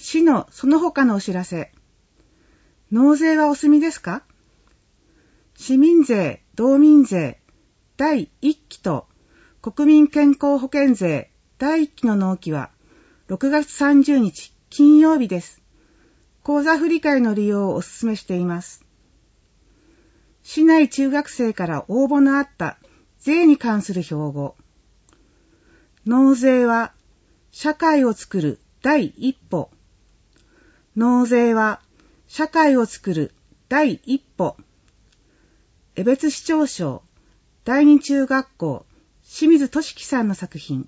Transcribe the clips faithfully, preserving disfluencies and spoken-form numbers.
市のその他のお知らせ。納税はお済みですか？市民税、道民税、だいいっきと国民健康保険税だいいっきの納期はろくがつさんじゅうにち金曜日です。口座振替の利用をお勧めしています。市内中学生から応募のあった税に関する標語。納税は社会を作る第一歩。納税は社会を作る第一歩。江別市長賞第二中学校清水俊樹さんの作品。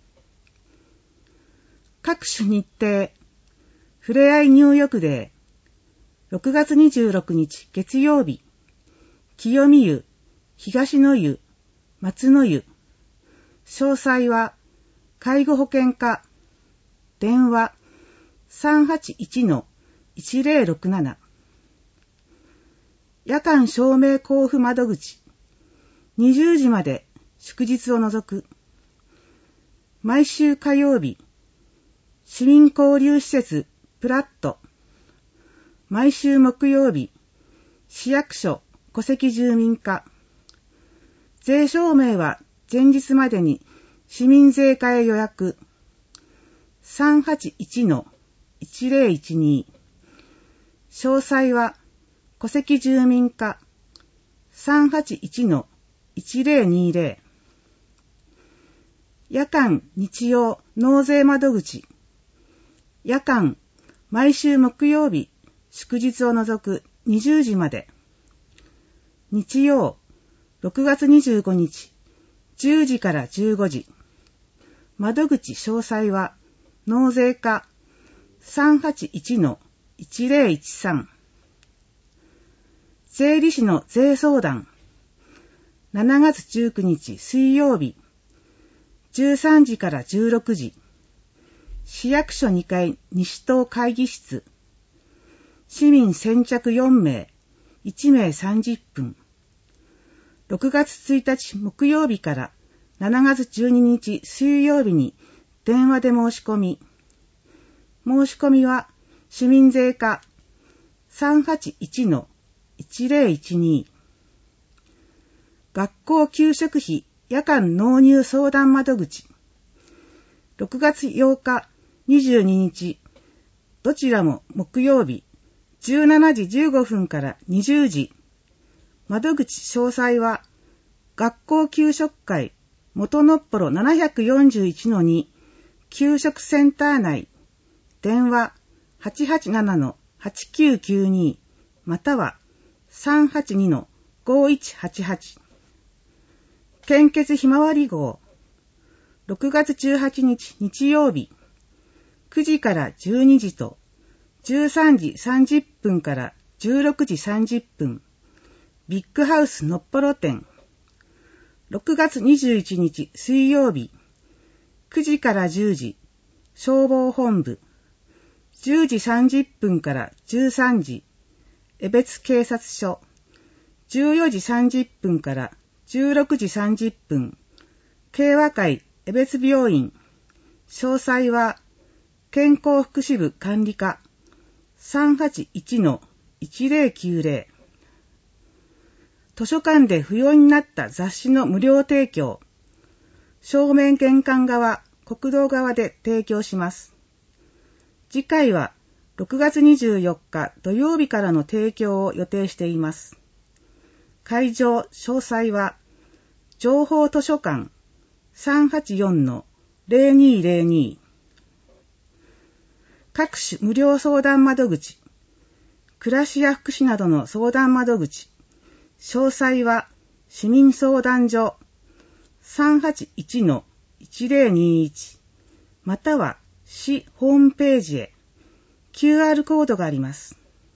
各種日程。ふれあい入浴デーろくがつにじゅうろくにち月曜日。清見湯、東の湯、松の湯。詳細は介護保険課。電話 さんはちいちのいちぜろろくなな。夜間証明交付窓口。にじゅうじまで祝日を除く。毎週火曜日。市民交流施設プラット。毎週木曜日。市役所戸籍住民課。税証明は前日までに市民税課へ予約。さんはちいちのいちぜろいちに。詳細は戸籍住民課 さんはちいちのいちぜろにぜろ。夜間日曜納税窓口。夜間毎週木曜日祝日を除くにじゅうじまで。日曜ろくがつにじゅうごにちじゅうじからじゅうごじ。窓口詳細は納税課 さんはちいちのいちぜろいちさん。税理士の税相談。しちがつじゅうくにち水曜日。じゅうさんじからじゅうろくじ。市役所にかい西棟会議室。市民先着よんめい、いちめいさんじゅっぷん。ろくがつついたち木曜日からしちがつじゅうににち水曜日に電話で申し込み。申し込みは市民税課 さんはちいちのいちぜろいちに。学校給食費夜間納入相談窓口。ろくがつようかにじゅうににちどちらも木曜日じゅうしちじじゅうごふんからにじゅうじ。窓口詳細は学校給食会元のっぽろななひゃくよんじゅういちのに給食センター内。電話 はちはちななのはちきゅうきゅうに または さんはちにのごいちはちはち。献血ひまわり号。ろくがつじゅうはちにち日曜日。くじからじゅうにじとじゅうさんじさんじゅっぷんからじゅうろくじさんじゅっぷん。ビッグハウスのっぽろ店。ろくがつにじゅういちにち水曜日。くじからじゅうじ。消防本部。じゅうじさんじゅっぷんからじゅうさんじ。江別警察署。じゅうよじさんじゅっぷんからじゅうろくじさんじゅっぷん。慶和会江別病院。詳細は健康福祉部管理課 さんはちいちのいちぜろきゅうぜろ。図書館で不要になった雑誌の無料提供。正面玄関側、国道側で提供します。次回はろくがつにじゅうよっか土曜日からの提供を予定しています。会場詳細は情報図書館 さんはちよんのぜろにぜろに。各種無料相談窓口。暮らしや福祉などの相談窓口。詳細は市民相談所 さんはちいちのいちぜろにいち または市ホームページへ キューアール コードがあります。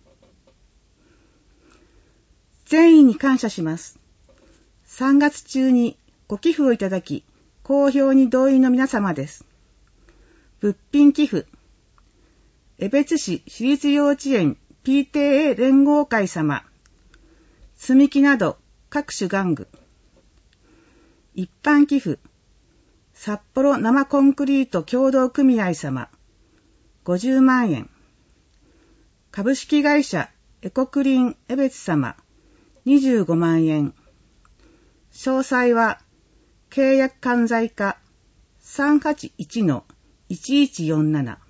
善意に感謝します。さんがつ中にご寄付をいただき、好評に同意の皆様です。物品寄付。江別市私立幼稚園 ピーティーエー 連合会様。積み木など各種玩具。一般寄付。札幌生コンクリート協同組合様。 ごじゅうまんえん。株式会社エコクリーン江別様にじゅうごまんえん。詳細は契約管財課 さんはちいちのいちいちよんなな。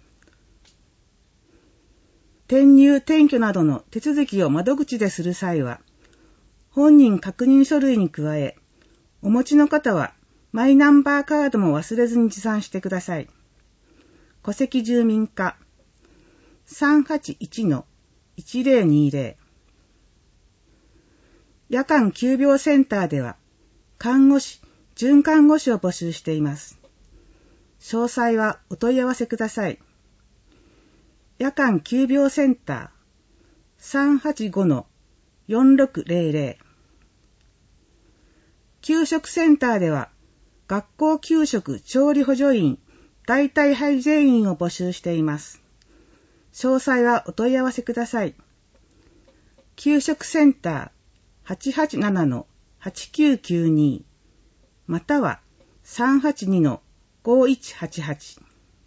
転入転居などの手続きを窓口でする際は、本人確認書類に加え、お持ちの方はマイナンバーカードも忘れずに持参してください。戸籍住民課 さんはちいちのいちぜろにぜろ。夜間急病センターでは、看護師、准看護師を募集しています。詳細はお問い合わせください。夜間急病センター さんはちごのよんろくぜろぜろ。給食センターでは、学校給食調理補助員、代替配膳員を募集しています。詳細はお問い合わせください。給食センター はちはちななのはちきゅうきゅうに または さんはちにのごいちはちはち。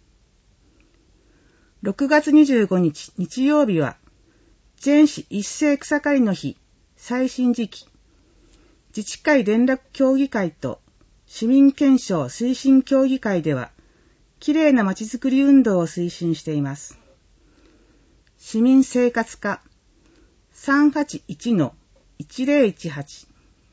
ろくがつにじゅうごにち日曜日は、全市一斉草刈りの日、最新時期、自治会連絡協議会と市民検証推進協議会では、きれいなまちづくり運動を推進しています。市民生活課 さんはちいちのいちぜろいちはち。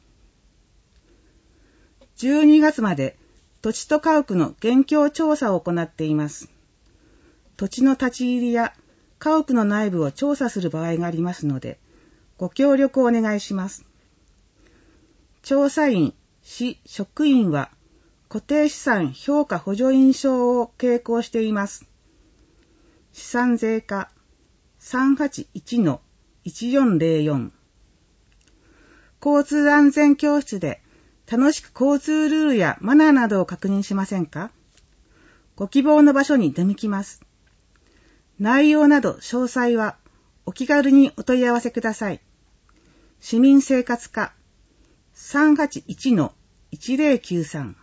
じゅうにがつまで土地と家屋の現況調査を行っています。土地の立ち入りや家屋の内部を調査する場合がありますので、ご協力をお願いします。調査員、市職員は固定資産評価補助員証を携行しています。資産税課 さんはちいちのいちよんぜろよん。交通安全教室で楽しく交通ルールやマナーなどを確認しませんか？ご希望の場所に出向きます。内容など詳細はお気軽にお問い合わせください。市民生活課 さんはちいちのいちぜろきゅうさん。